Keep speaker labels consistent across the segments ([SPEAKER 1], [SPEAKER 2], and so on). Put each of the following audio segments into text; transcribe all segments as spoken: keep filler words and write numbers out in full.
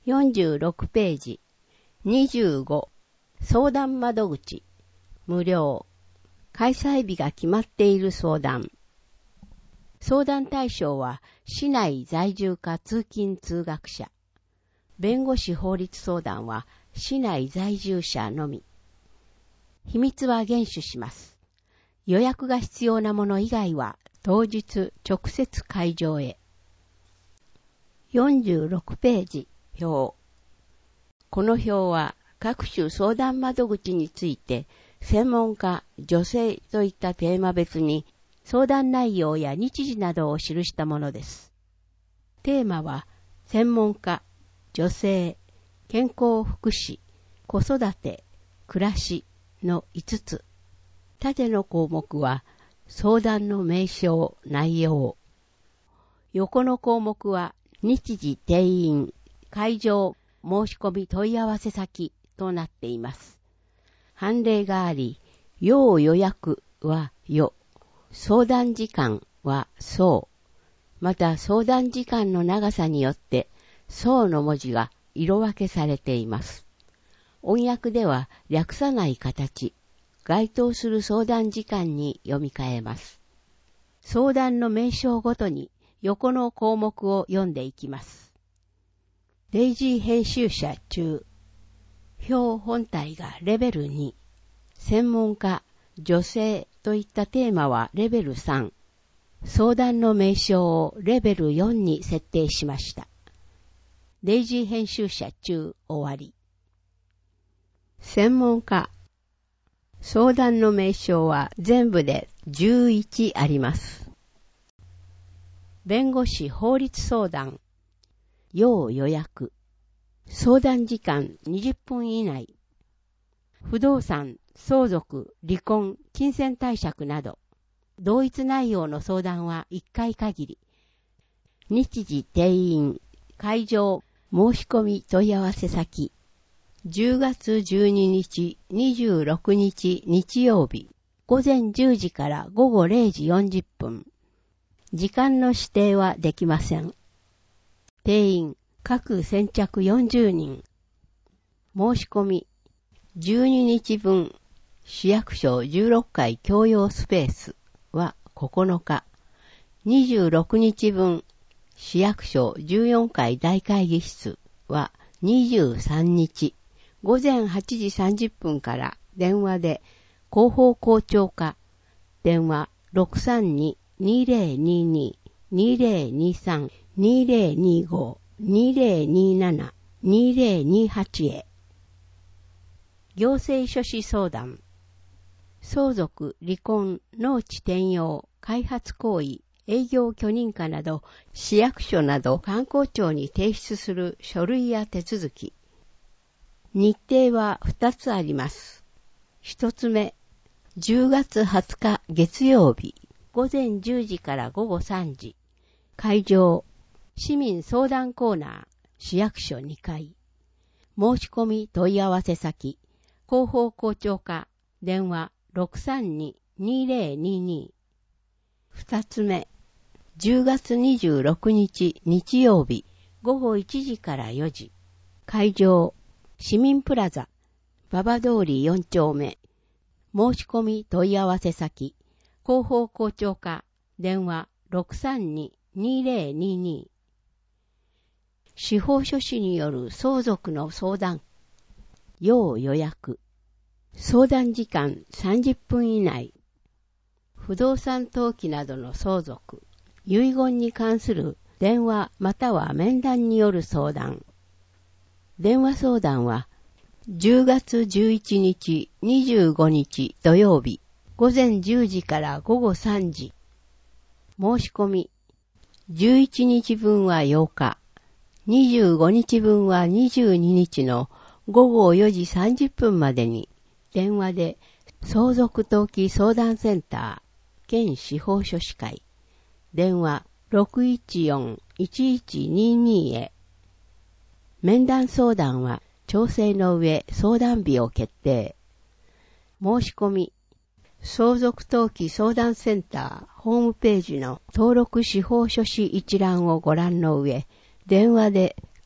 [SPEAKER 1] よんじゅうろくページ。にじゅうご。相談窓口。無料。開催日が決まっている相談。相談対象は市内在住か通勤通学者。弁護士法律相談は市内在住者のみ。秘密は厳守します。予約が必要なもの以外は当日直接会場へ。よんじゅうろくページ。表。この表は各種相談窓口について専門家、女性といったテーマ別に相談内容や日時などを記したものです。テーマは専門家、女性、健康福祉、子育て、暮らしのいつつ。縦の項目は相談の名称、内容。横の項目は日時、定員、会場、申し込み問い合わせ先となっています。判例があり、要予約は予、相談時間は相、また相談時間の長さによって相の文字が色分けされています。音訳では略さない形、該当する相談時間に読み替えます。相談の名称ごとに横の項目を読んでいきます。デイジー編集者中。表本体がレベルに。専門家、女性といったテーマはレベルさん。相談の名称をレベルよんに設定しました。デイジー編集者中終わり。専門家。相談の名称は全部でじゅういちあります。弁護士法律相談。要予約。相談時間にじゅっぷん以内。不動産、相続、離婚、金銭貸借など、同一内容の相談はいっかい限り。日時、定員、会場、申し込み問い合わせ先。じゅうがつじゅうににち、にじゅうろくにち日曜日、午前じゅうじから午後れいじよんじゅっぷん。時間の指定はできません。定員、各先着よんじゅうにん。申し込み、じゅうににちぶん、市役所じゅうろっかい共用スペースはここのか、にじゅうろくにちぶん、市役所じゅうよんかい大会議室はにじゅうさんにち、午前はちじさんじゅっぷんから電話で広報校長課、電話 ろくさんに にぜろにに にぜろにさん にぜろにご にぜろになな にぜろにはち へ。行政書士相談。相続、離婚、農地転用、開発行為、営業許認可など、市役所など観光庁に提出する書類や手続き。日程はふたつあります。一つ目、じゅうがつはつか月曜日、午前じゅうじから午後さんじ。会場、市民相談コーナー、市役所にかい。申し込み問い合わせ先、広報校長課、電話 ろくさんに にぜろにに。二つ目、じゅうがつにじゅうろくにち日曜日、午後いちじからよじ。会場、市民プラザ、馬場通りよんちょうめ。申し込み問い合わせ先、広報校長課、電話 ろくさんに にぜろにに。司法書士による相続の相談。要予約。相談時間さんじゅっぷん以内。不動産登記などの相続。遺言に関する電話または面談による相談。電話相談はじゅうがつじゅういちにち、にじゅうごにち土曜日、午前じゅうじから午後さんじ。申し込み。じゅういちにちぶんはようか、にじゅうごにちぶんはにじゅうににちの午後よじさんじゅっぷんまでに電話で相続登記相談センター県司法書士会電話 ろくいちよん いちいちにに へ。面談相談は調整の上相談日を決定。申し込み。相続登記相談センターホームページの登録司法書士一覧をご覧の上、電話で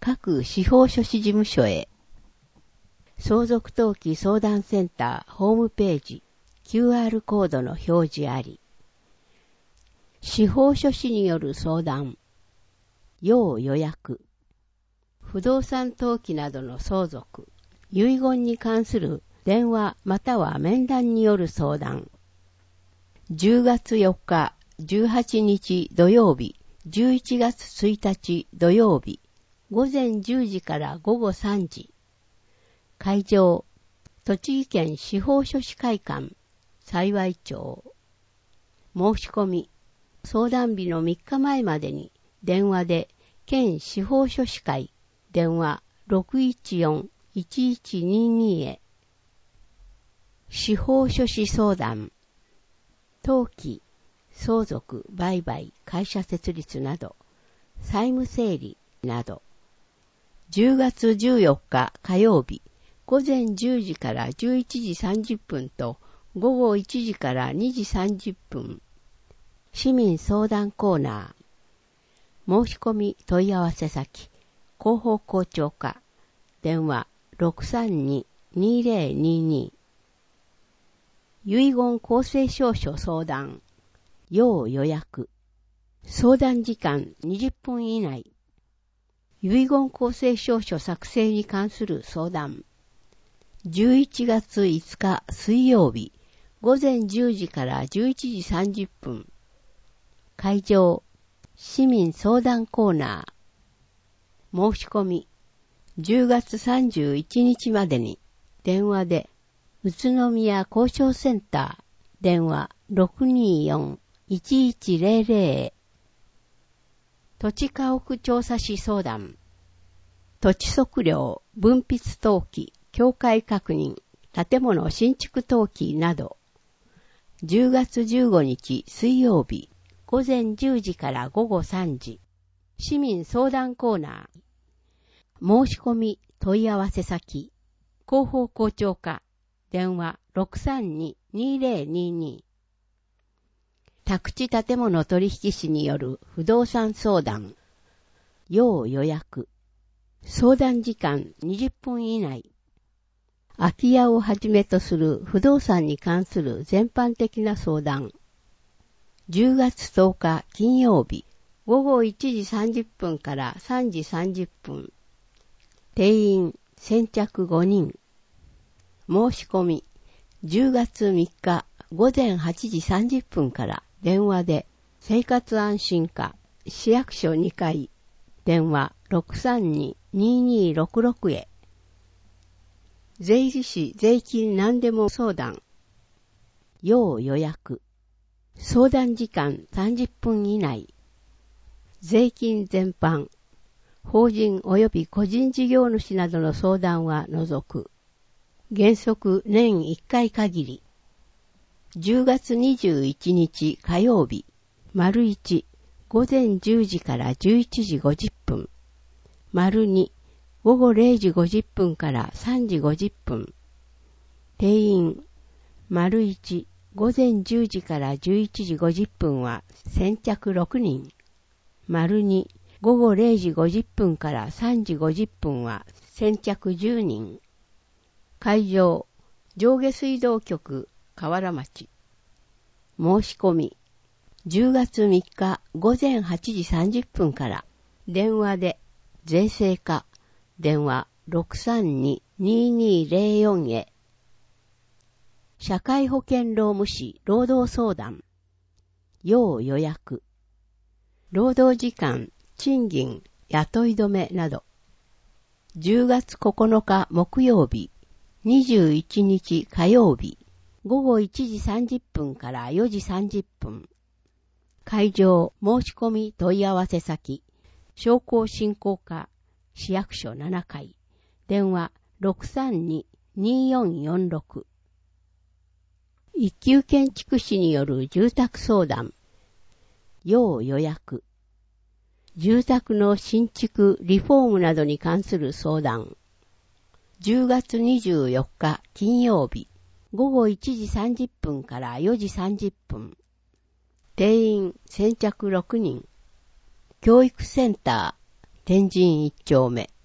[SPEAKER 1] 各司法書士事務所へ。相続登記相談センターホームページ キューアール コードの表示あり。司法書士による相談。要予約。不動産登記などの相続、遺言に関する電話または面談による相談。じゅうがつよっか、じゅうはちにち土曜日、じゅういちがつついたち土曜日、ごぜんじゅうじからごごさんじ。会場、栃木県司法書士会館、幸町。申し込み、相談日のみっかまえまでに電話で県司法書士会電話 ろくいちよん いちいちにに へ。司法書士相談、登記、相続、売買、会社設立など、債務整理など、じゅうがつじゅうよっか火曜日、ごぜんじゅうじからじゅういちじさんじゅっぷんとごごいちじからにじさんじゅっぷん、市民相談コーナー、申し込み問い合わせ先、広報校長課、電話 ろくさんに にぜろにに。遺言公正証書相談、要予約。相談時間にじゅっぷん以内。遺言公正証書作成に関する相談。じゅういちがついつか水曜日、ごぜんじゅうじからじゅういちじさんじゅっぷん。会場、市民相談コーナー。申し込み、じゅうがつさんじゅういちにちまでに、電話で、宇都宮交渉センター、電話 ろくによん いちいちぜろぜろ へ。土地家屋調査士相談、土地測量、分筆登記、境界確認、建物新築登記など、じゅうがつじゅうごにち水曜日、ごぜんじゅうじからごごさんじ、市民相談コーナー。申し込み問い合わせ先、広報校長課、電話 ろくさんに にぜろにに。宅地建物取引士による不動産相談、要予約。相談時間にじゅっぷん以内。空き家をはじめとする不動産に関する全般的な相談。じゅうがつとおか金曜日、ごごいちじさんじゅっぷんからさんじさんじゅっぷん。定員先着ごにん。申し込み、じゅうがつみっかごぜんはちじさんじゅっぷんから電話で生活安心課市役所にかい、電話 ろくさんに ににろくろく へ。税理士税金何でも相談、要予約。相談時間さんじゅっぷん以内。税金全般、法人及び個人事業主などの相談は除く。原則年いっかい限り。じゅうがつにじゅういちにち火曜日、丸いち、ごぜんじゅうじからじゅういちじごじゅっぷん。丸に、ごごれいじごじゅっぷんからさんじごじゅっぷん。定員、丸いち、ごぜんじゅうじからじゅういちじごじゅっぷんは先着ろくにん。丸に、ごごれいじごじゅっぷんからさんじごじゅっぷんは先着じゅうにん。会場、上下水道局、河原町。申し込み、じゅうがつみっかごぜんはちじさんじゅっぷんから電話で税制課、電話 ろくさんに ににぜろよん へ。社会保険労務士労働相談、要予約。労働時間、賃金、雇い止めなど。じゅうがつここのか木曜日、にじゅういちにち火曜日、ごごいちじさんじゅっぷんからよじさんじゅっぷん。会場、申し込み問い合わせ先、商工振興課、市役所ななかい、電話 ろくさんに によんよんろく。一級建築士による住宅相談、要予約。住宅の新築、リフォームなどに関する相談。じゅうがつにじゅうよっか金曜日、ごごいちじさんじゅっぷんからよじさんじゅっぷん。定員先着ろくにん。教育センター、天神一丁目。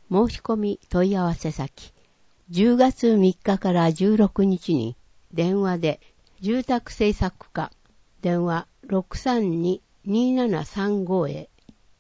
[SPEAKER 1] 申し込み問い合わせ先、じゅうがつみっかからじゅうろくにちに電話で住宅政策課、電話 ろくさんに にーななさんご へ。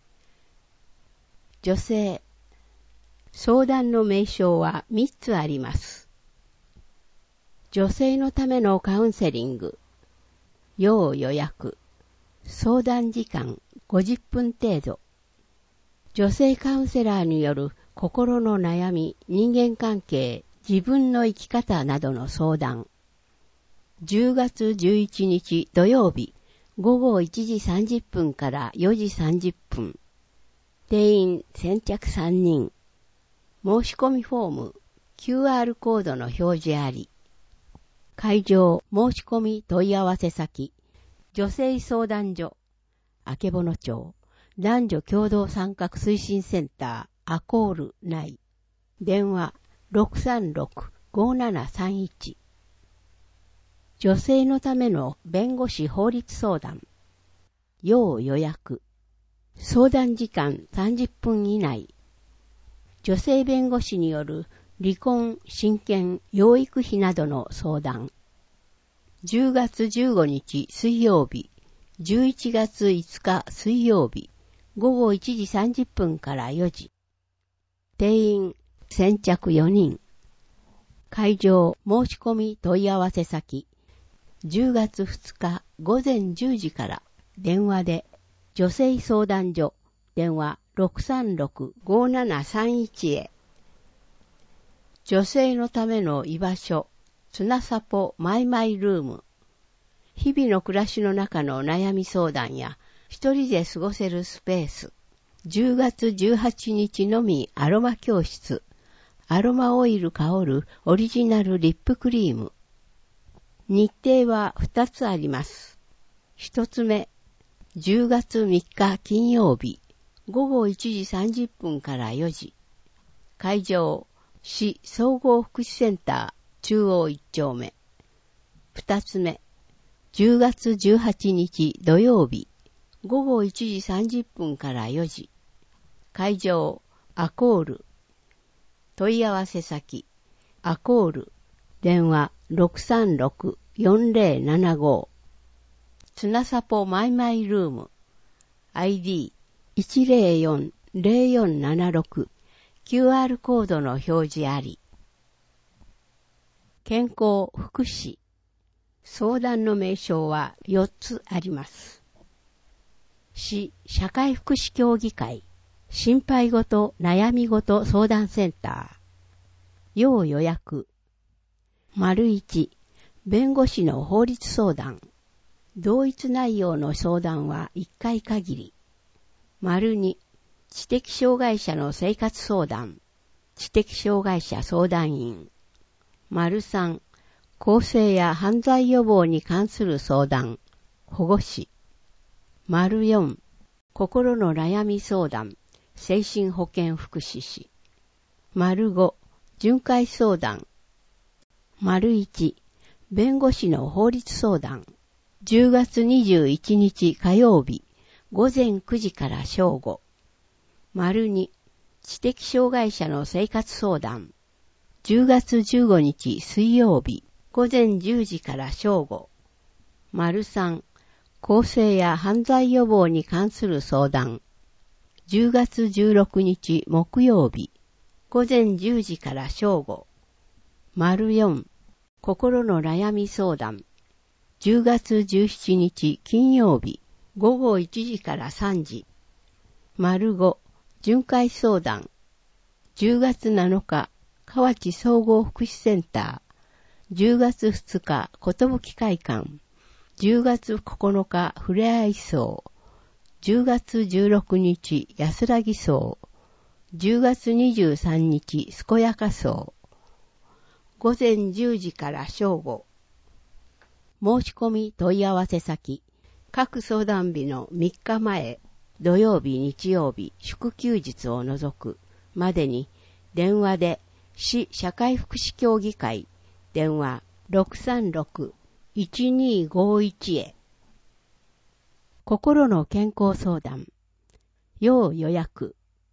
[SPEAKER 1] 女性、相談の名称はみっつあります。女性のためのカウンセリング、要予約、相談時間ごじゅっぷん程度、女性カウンセラーによる心の悩み、人間関係、自分の生き方などの相談。じゅうがつじゅういちにち土曜日、ごごいちじさんじゅっぷんからよじさんじゅっぷん。定員先着さんにん。申し込みフォーム、キューアール コードの表示あり。会場申し込み問い合わせ先、女性相談所、あけぼの町、男女共同参画推進センター、アコール内。電話 ろくさんろく ごーななさんいち。女性のための弁護士法律相談。要予約。相談時間さんじゅっぷん以内。女性弁護士による離婚、親権、養育費などの相談。じゅうがつじゅうごにち水曜日、じゅういちがついつか水曜日、ごごいちじさんじゅっぷんからよじ。定員先着よにん。会場申し込み問い合わせ先、じゅうがつふつかごぜんじゅうじから電話で女性相談所、電話 ろくさんろく ごーななさんいち へ。女性のための居場所、つなさぽマイマイルーム。日々の暮らしの中の悩み相談や一人で過ごせるスペース。じゅうがつじゅうはちにちのみアロマ教室。アロマオイル香るオリジナルリップクリーム。日程はふたつあります。一つ目、じゅうがつみっか金曜日、ごごいちじさんじゅっぷんからよじ。会場、市総合福祉センター中央一丁目。二つ目、じゅうがつじゅうはちにち土曜日、ごごいちじさんじゅっぷんからよじ。会場、アコール。問い合わせ先、アコール。電話 ろくさんろく よんぜろななご。つなさぽマイマイルーム。アイディーいちぜろよん ぜろよんななろく。キューアール コードの表示あり。健康福祉。相談の名称はよっつあります。市社会福祉協議会、心配ごと悩みごと相談センター。要予約。丸いち、弁護士の法律相談。同一内容の相談はいっかい限り。丸に、知的障害者の生活相談。知的障害者相談員。丸さん、更生や犯罪予防に関する相談。保護士。丸よん、心の悩み相談。精神保健福祉士。丸ご、巡回相談。丸いち、弁護士の法律相談。じゅうがつにじゅういちにち火曜日、ごぜんくじから正午。丸に、知的障害者の生活相談。じゅうがつじゅうごにち水曜日、ごぜんじゅうじから正午。丸さん、更生や犯罪予防に関する相談。じゅうがつじゅうろくにち木曜日、ごぜんじゅうじから正午。丸よん、心の悩み相談。じゅうがつじゅうしちにち金曜日、ごごいちじからさんじ。丸ご、巡回相談。じゅうがつなのか、河内総合福祉センター。じゅうがつふつか、寿会館。じゅうがつここのか、ふれあい荘。じゅうがつじゅうろくにち、安らぎ荘。じゅうがつにじゅうさんにち、すこやか荘。ごぜんじゅうじから正午。申し込み問い合わせ先、各相談日のみっかまえ、土曜日、日曜日、祝休日を除くまでに、電話で市社会福祉協議会、電話 ろくさんろく いちにごいち へ。心の健康相談、要予約。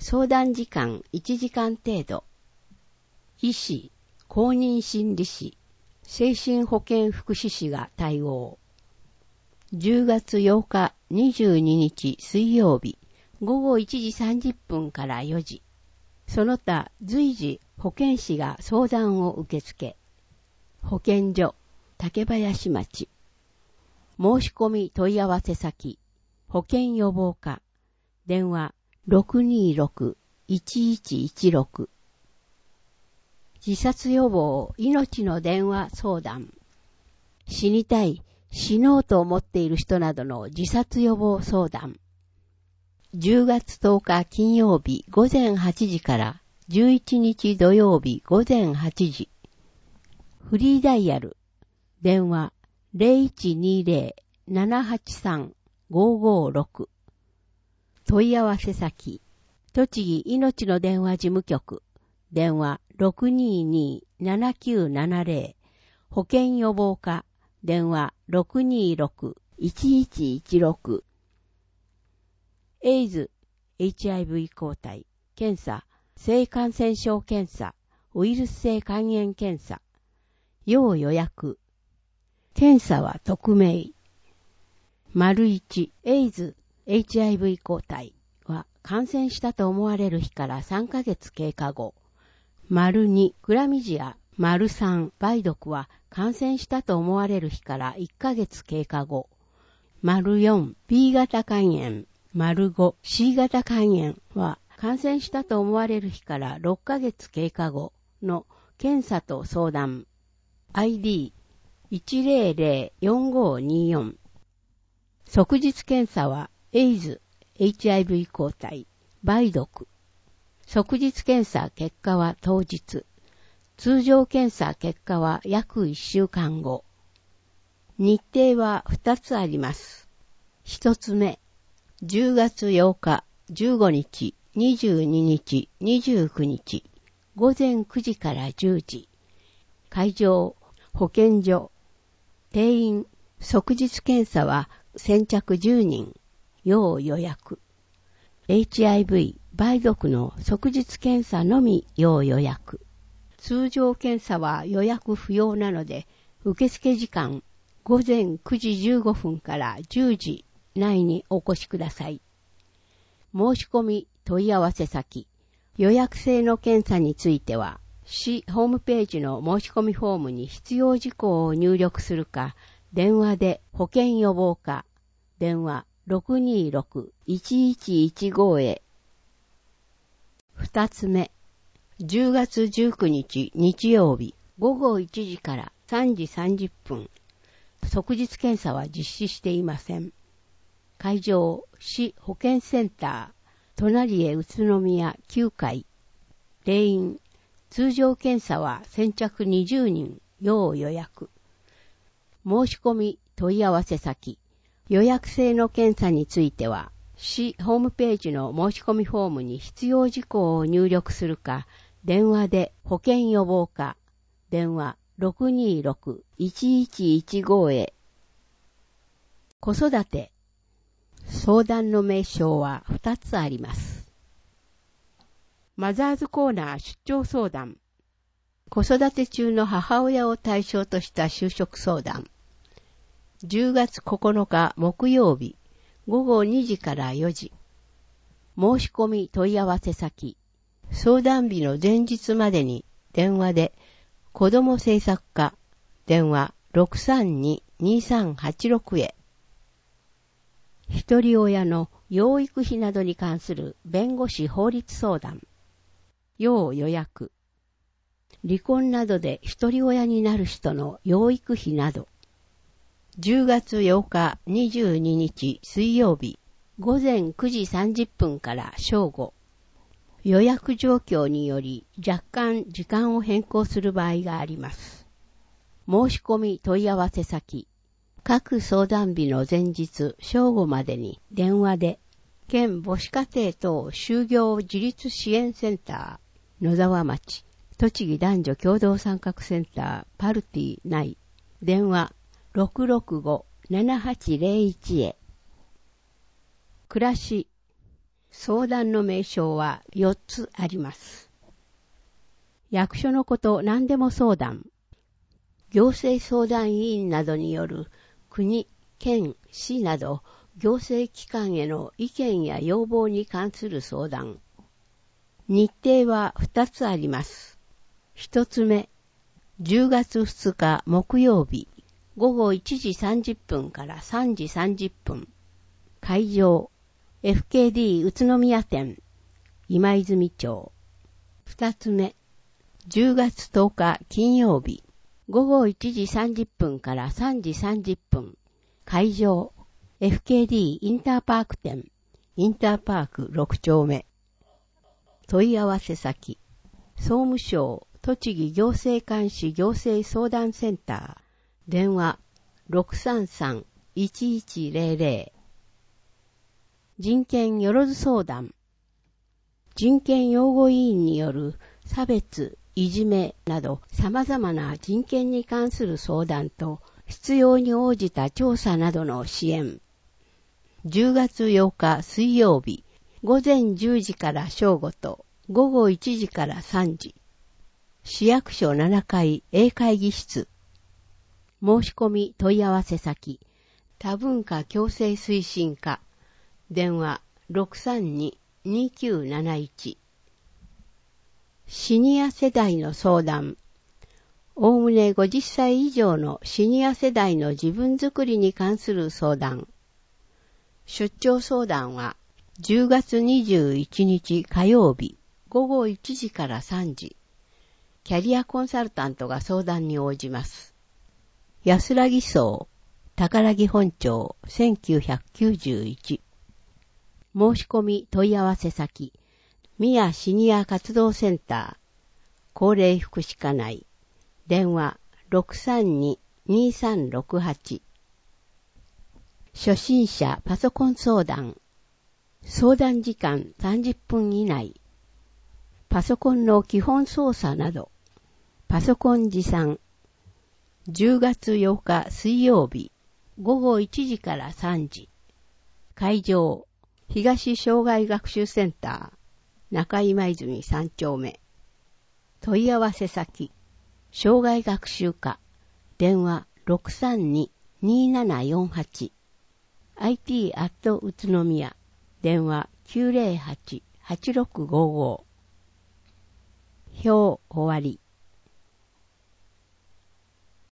[SPEAKER 1] 相談時間いちじかん程度。医師、公認心理師、精神保健福祉士が対応。じゅうがつようかにじゅうににち水曜日、ごごいちじさんじゅっぷんからよじ。その他随時保健師が相談を受け付け。保健所、竹林町。申し込み問い合わせ先、保健予防課、電話 ろくにーろく いちいちいちろく。自殺予防命の電話相談。死にたい、死のうと思っている人などの自殺予防相談。じゅうがつとおか金曜日ごぜんはちじからじゅういちにち土曜日ごぜんはちじ。フリーダイヤル。電話 ゼロいちにーぜろ ななはちさん ごーごーろく。問い合わせ先。栃木いのちの電話事務局。電話 ろくにーにー ななきゅうななぜろ。保健予防課。電話 ろくにーろく いちいちいちろく。エイズ、エイチアイブイ 抗体、検査、性感染症検査、ウイルス性肝炎検査。要予約。検査は匿名。丸いち、エイズ、エイチアイブイ 抗体は感染したと思われる日からさんかげつ経過後。丸に、クラミジア。丸さん、梅毒は感染したと思われる日からいっかげつ経過後。丸よん、ビー 型肝炎。丸ご、シー 型肝炎は感染したと思われる日からろっかげつ経過後の検査と相談。アイディーいちぜろぜろよんごにーよん。即日検査はエイズ、エイチアイブイ 抗体、梅毒。即日検査結果は当日。通常検査結果は約いっしゅうかんご。日程はふたつあります。ひとつめ、じゅうがつようか、じゅうごにち、にじゅうににち、にじゅうくにち、ごぜんくじからじゅうじ。会場、保健所。定員、即日検査は先着じゅうにん。要予約。エイチアイブイ、梅毒の即日検査のみ要予約。通常検査は予約不要なので、受付時間、ごぜんくじじゅうごふんからじゅうじ内にお越しください。申し込み問い合わせ先。予約制の検査については、市ホームページの申し込みフォームに必要事項を入力するか、電話で保健予防課、電話 ろくにーろく いちいちいちご へ。二つ目、じゅうがつじゅうくにち日曜日ごごいちじからさんじさんじゅっぷん。即日検査は実施していません。会場、市保健センター、隣へ宇都宮きゅうかい。定員、通常検査は先着にじゅうにん、要予約。申し込み問い合わせ先。予約制の検査については、市ホームページの申し込みフォームに必要事項を入力するか、電話で保健予防課、電話 ろくにーろく いちいちいちご へ。子育て。相談の名称はふたつあります。マザーズコーナー出張相談。子育て中の母親を対象とした就職相談。じゅうがつここのか木曜日、ごごにじからよじ。申し込み問い合わせ先。相談日の前日までに電話で子ども政策課、電話 ろくさんに にさんはちろく へ。一人親の養育費などに関する弁護士法律相談。要予約。離婚などで一人親になる人の養育費など。じゅうがつようかにじゅうににち水曜日ごぜんくじさんじゅっぷんから正午。予約状況により若干時間を変更する場合があります。申し込み問い合わせ先。各相談日の前日正午までに電話で、県母子家庭等就業自立支援センター、野沢町、栃木男女共同参画センター、パルティ内、電話 ろくろくご ななはちぜろいち へ。暮らし。 相談の名称はよっつあります。役所のこと何でも相談。行政相談委員などによる国、県、市など行政機関への意見や要望に関する相談。日程はふたつあります。ひとつめ、じゅうがつふつか木曜日、ごごいちじさんじゅっぷんからさんじさんじゅっぷん。会場、エフケーディー 宇都宮店、今泉町。ふたつめ、じゅうがつとおか金曜日、ごごいちじさんじゅっぷんからさんじさんじゅっぷん。会場、エフケーディー インターパーク店、インターパークろくちょうめ。問い合わせ先、総務省栃木行政監視行政相談センター、電話 ろくさんさんいちいちゼロゼロ。人権よろず相談。人権擁護委員による差別、いじめなど様々な人権に関する相談と必要に応じた調査などの支援。じゅうがつようか水曜日、ごぜんじゅうじから正午とごごいちじからさんじ。市役所ななかい A 会議室。申し込み問い合わせ先、多文化共生推進課。電話 ろくさんに にきゅうなないち。シニア世代の相談。おおむねごじゅっさい以上のシニア世代の自分づくりに関する相談。出張相談はじゅうがつにじゅういちにち火曜日ごごいちじからさんじ。キャリアコンサルタントが相談に応じます。安らぎ荘、宝木本町せんきゅうひゃくきゅうじゅういち。申し込み問い合わせ先、宮シニア活動センター、高齢福祉課内、電話 ろくさんに にさんろくはち。初心者パソコン相談。相談時間さんじゅっぷん以内。パソコンの基本操作など。パソコン持参。じゅうがつようか水曜日、ごごいちじからさんじ。会場、東障害学習センター、中今泉さんちょうめ。問い合わせ先、障害学習課、電話 ろくさんに にななよんはち。アイティー アット 宇都宮、電話 きゅうゼロはち はちろくごご。表終わり。